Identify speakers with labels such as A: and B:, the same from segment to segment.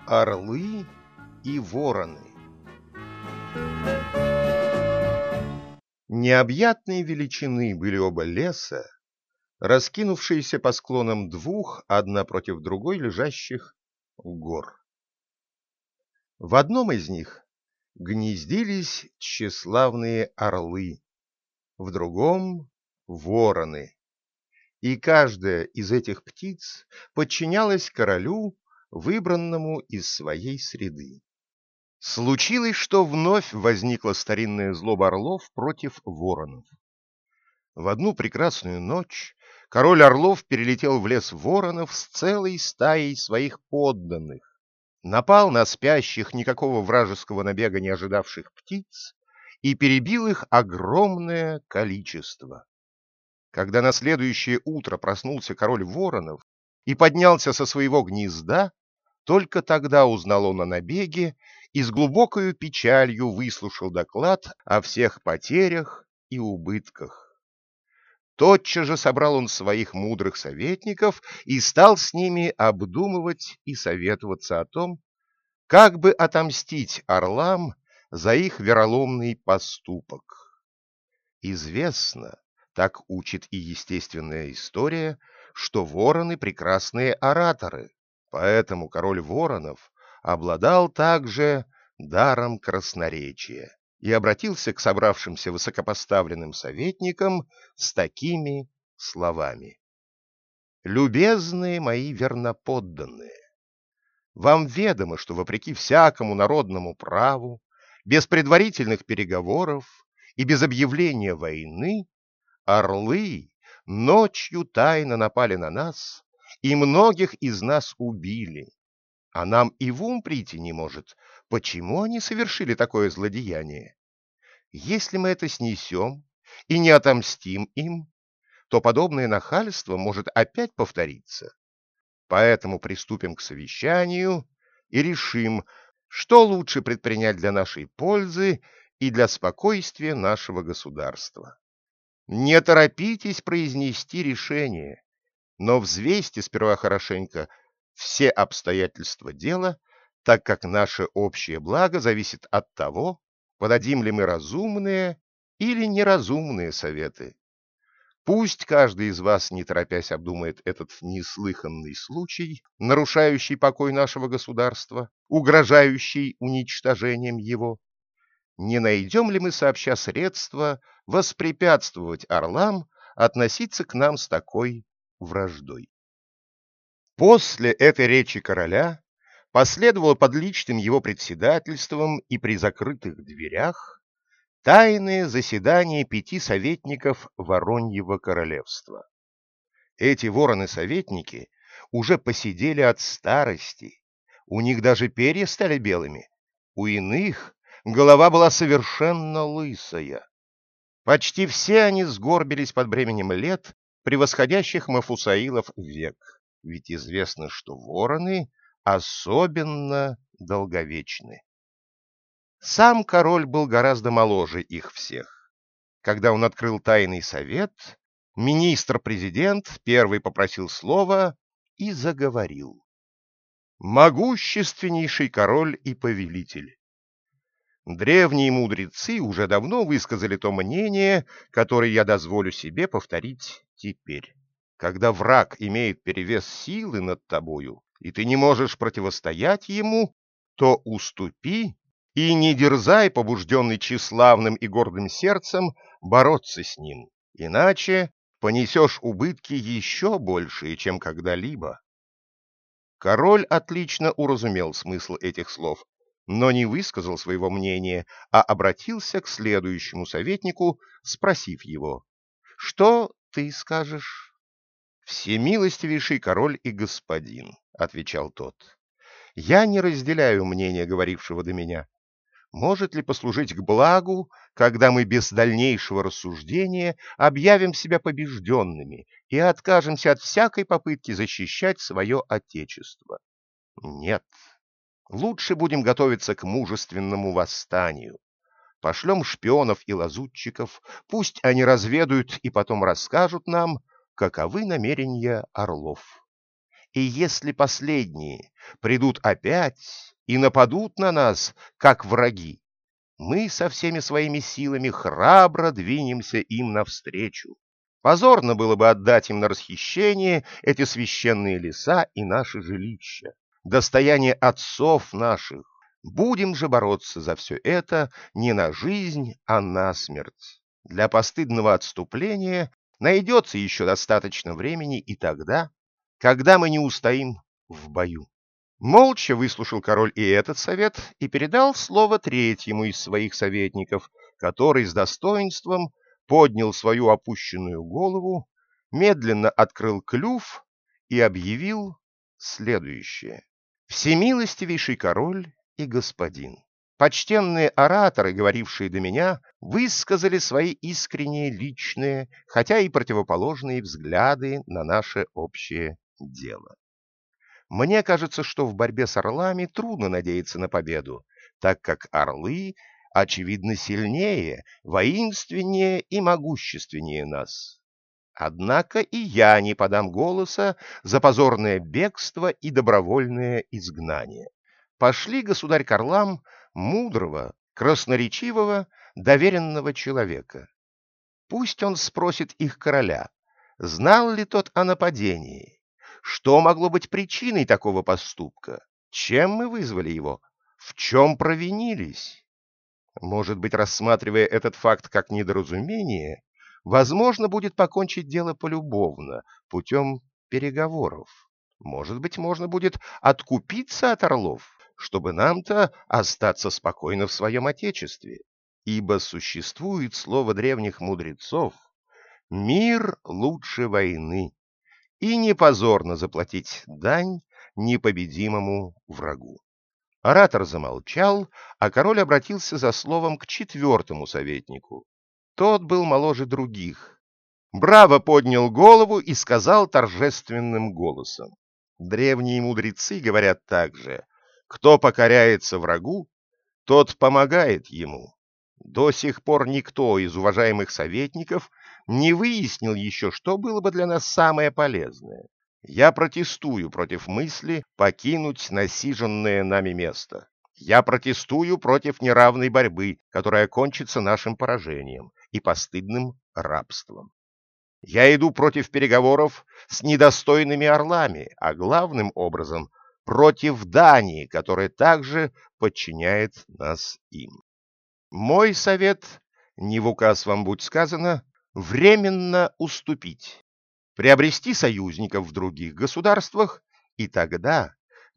A: Орлы и вороны. Необъятной величины были оба леса, раскинувшиеся по склонам двух, одна против другой, лежащих гор. В одном из них гнездились тщеславные орлы, в другом — вороны, и каждая из этих птиц подчинялась королю, выбранному из своей среды. Случилось, что вновь возникла старинная злоба орлов против воронов. В одну прекрасную ночь король орлов перелетел в лес воронов с целой стаей своих подданных, напал на спящих, никакого вражеского набега не ожидавших птиц и перебил их огромное количество. Когда на следующее утро проснулся король воронов и поднялся со своего гнезда, только тогда узнал он о набеге и с глубокою печалью выслушал доклад о всех потерях и убытках. Тотчас же собрал он своих мудрых советников и стал с ними обдумывать и советоваться о том, как бы отомстить орлам за их вероломный поступок. Известно, так учит и естественная история, что вороны — прекрасные ораторы, поэтому король воронов обладал также даром красноречия и обратился к собравшимся высокопоставленным советникам с такими словами: «Любезные мои верноподданные, вам ведомо, что вопреки всякому народному праву, без предварительных переговоров и без объявления войны, орлы ночью тайно напали на нас и многих из нас убили, а нам и в ум прийти не может, почему они совершили такое злодеяние. Если мы это снесем и не отомстим им, то подобное нахальство может опять повториться. Поэтому приступим к совещанию и решим, что лучше предпринять для нашей пользы и для спокойствия нашего государства. Не торопитесь произнести решение, но взвесьте сперва хорошенько все обстоятельства дела, так как наше общее благо зависит от того, подадим ли мы разумные или неразумные советы. Пусть каждый из вас, не торопясь, обдумает этот неслыханный случай, нарушающий покой нашего государства, угрожающий уничтожением его. Не найдем ли мы сообща средства воспрепятствовать орлам относиться к нам с такой враждой? После этой речи короля последовало под личным его председательством и при закрытых дверях тайное заседание 5 советников Вороньего королевства. Эти вороны-советники уже посидели от старости, у них даже перья стали белыми, у иных голова была совершенно лысая. Почти все они сгорбились под бременем лет, превосходящих Мафусаилов век, ведь известно, что вороны особенно долговечны. Сам король был гораздо моложе их всех. Когда он открыл тайный совет, министр-президент первый попросил слова и заговорил. «Могущественнейший король и повелитель! Древние мудрецы уже давно высказали то мнение, которое я дозволю себе повторить теперь. Когда враг имеет перевес силы над тобою, и ты не можешь противостоять ему, то уступи и не дерзай, побужденный тщеславным и гордым сердцем, бороться с ним, иначе понесешь убытки еще большие, чем когда-либо». Король отлично уразумел смысл этих слов, но не высказал своего мнения, а обратился к следующему советнику, спросив его: «Что ты скажешь?» «Всемилостивейший король и господин», — отвечал тот, — «я не разделяю мнения говорившего до меня. Может ли послужить к благу, когда мы без дальнейшего рассуждения объявим себя побежденными и откажемся от всякой попытки защищать свое отечество? Нет. Лучше будем готовиться к мужественному восстанию. Пошлем шпионов и лазутчиков, пусть они разведают и потом расскажут нам, каковы намерения орлов. И если последние придут опять и нападут на нас, как враги, мы со всеми своими силами храбро двинемся им навстречу. Позорно было бы отдать им на расхищение эти священные леса и наши жилища, достояние отцов наших. Будем же бороться за все это не на жизнь, а на смерть. Для постыдного отступления найдется еще достаточно времени и тогда, когда мы не устоим в бою. Молча выслушал король и этот совет и передал слово третьему из своих советников, который с достоинством поднял свою опущенную голову, медленно открыл клюв и объявил следующее. «Всемилостивейший король и господин, почтенные ораторы, говорившие до меня, высказали свои искренние личные, хотя и противоположные взгляды на наше общее дело. Мне кажется, что в борьбе с орлами трудно надеяться на победу, так как орлы, очевидно, сильнее, воинственнее и могущественнее нас. Однако и я не подам голоса за позорное бегство и добровольное изгнание. Пошли, государь, к орлам мудрого, красноречивого, доверенного человека. Пусть он спросит их короля, знал ли тот о нападении. Что могло быть причиной такого поступка? Чем мы вызвали его? В чем провинились? Может быть, рассматривая этот факт как недоразумение, возможно будет покончить дело полюбовно, путем переговоров. Может быть, можно будет откупиться от орлов, чтобы нам-то остаться спокойно в своем отечестве. Ибо существует слово древних мудрецов «мир лучше войны». И не позорно заплатить дань непобедимому врагу. Оратор замолчал, а король обратился за словом к четвертому советнику. Тот был моложе других. Браво поднял голову и сказал торжественным голосом. Древние мудрецы говорят также: кто покоряется врагу, тот помогает ему. До сих пор никто из уважаемых советников не выяснил еще, что было бы для нас самое полезное. Я протестую против мысли покинуть насиженное нами место. Я протестую против неравной борьбы, которая кончится нашим поражением и постыдным рабством. Я иду против переговоров с недостойными орлами, а главным образом против Дании, которая также подчиняет нас им. Мой совет, не в указ вам будь сказано, временно уступить, приобрести союзников в других государствах и тогда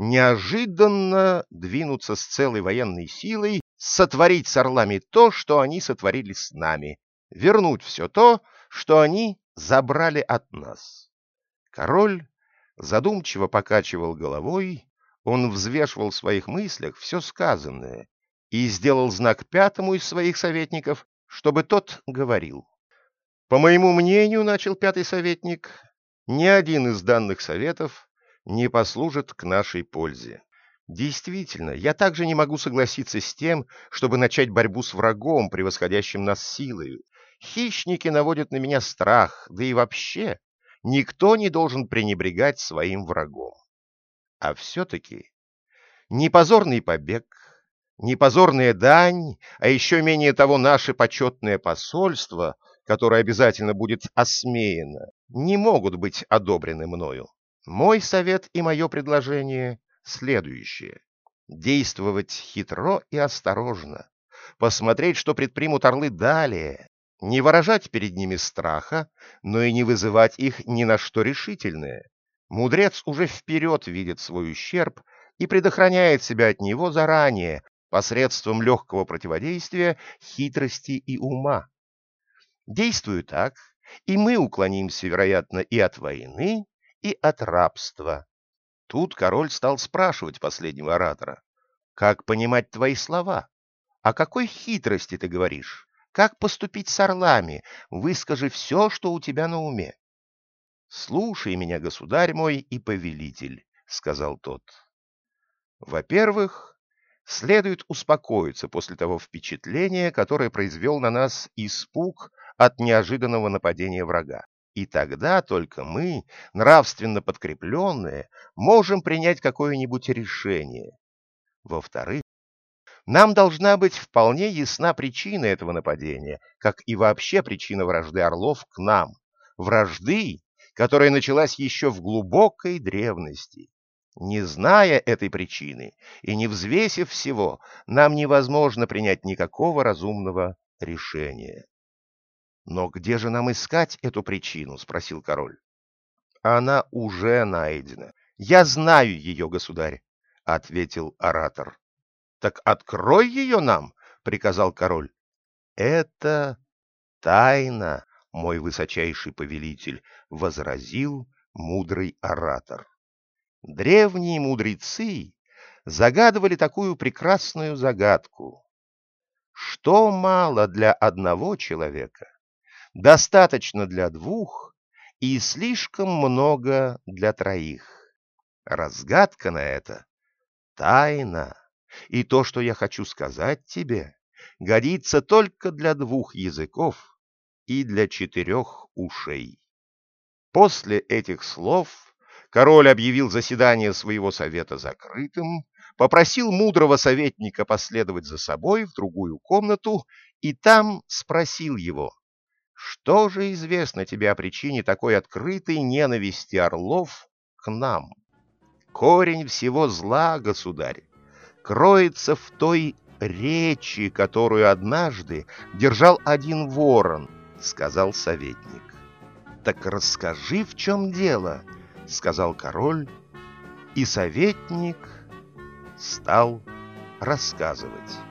A: неожиданно двинуться с целой военной силой, сотворить с орлами то, что они сотворили с нами, вернуть все то, что они забрали от нас. Король задумчиво покачивал головой, он взвешивал в своих мыслях все сказанное и сделал знак пятому из своих советников, чтобы тот говорил. По моему мнению, начал пятый советник, ни один из данных советов не послужит к нашей пользе. Действительно, я также не могу согласиться с тем, чтобы начать борьбу с врагом, превосходящим нас силою. Хищники наводят на меня страх, да и вообще никто не должен пренебрегать своим врагом. А все-таки ни позорный побег, ни позорная дань, а еще менее того наше почетное посольство, которое обязательно будет осмеяно, не могут быть одобрены мною. Мой совет и мое предложение следующее. Действовать хитро и осторожно, посмотреть, что предпримут орлы далее, не выражать перед ними страха, но и не вызывать их ни на что решительное. Мудрец уже вперед видит свой ущерб и предохраняет себя от него заранее, посредством легкого противодействия, хитрости и ума. Действуя так, и мы уклонимся, вероятно, и от войны, и от рабства. Тут король стал спрашивать последнего оратора: «Как понимать твои слова? О какой хитрости ты говоришь? Как поступить с орлами? Выскажи все, что у тебя на уме». «Слушай меня, государь мой и повелитель», — сказал тот. «Во-первых, следует успокоиться после того впечатления, которое произвел на нас испуг от неожиданного нападения врага. И тогда только мы, нравственно подкрепленные, можем принять какое-нибудь решение. Во-вторых, нам должна быть вполне ясна причина этого нападения, как и вообще причина вражды орлов к нам. Вражды, которая началась еще в глубокой древности. Не зная этой причины и не взвесив всего, нам невозможно принять никакого разумного решения. «Но где же нам искать эту причину?» — спросил король. «Она уже найдена. Я знаю ее, государь», — ответил оратор. «Так открой ее нам», — приказал король. «Это тайна, мой высочайший повелитель», — возразил мудрый оратор. Древние мудрецы загадывали такую прекрасную загадку. Что мало для одного человека, достаточно для двух и слишком много для троих. Разгадка на это — тайна, и то, что я хочу сказать тебе, годится только для 2 языков и для 4 ушей. После этих слов король объявил заседание своего совета закрытым, попросил мудрого советника последовать за собой в другую комнату и там спросил его: «Что же известно тебе о причине такой открытой ненависти орлов к нам?» «Корень всего зла, государь, кроется в той речи, которую однажды держал один ворон», — сказал советник. «Так расскажи, в чем дело», — сказал король, и советник стал рассказывать.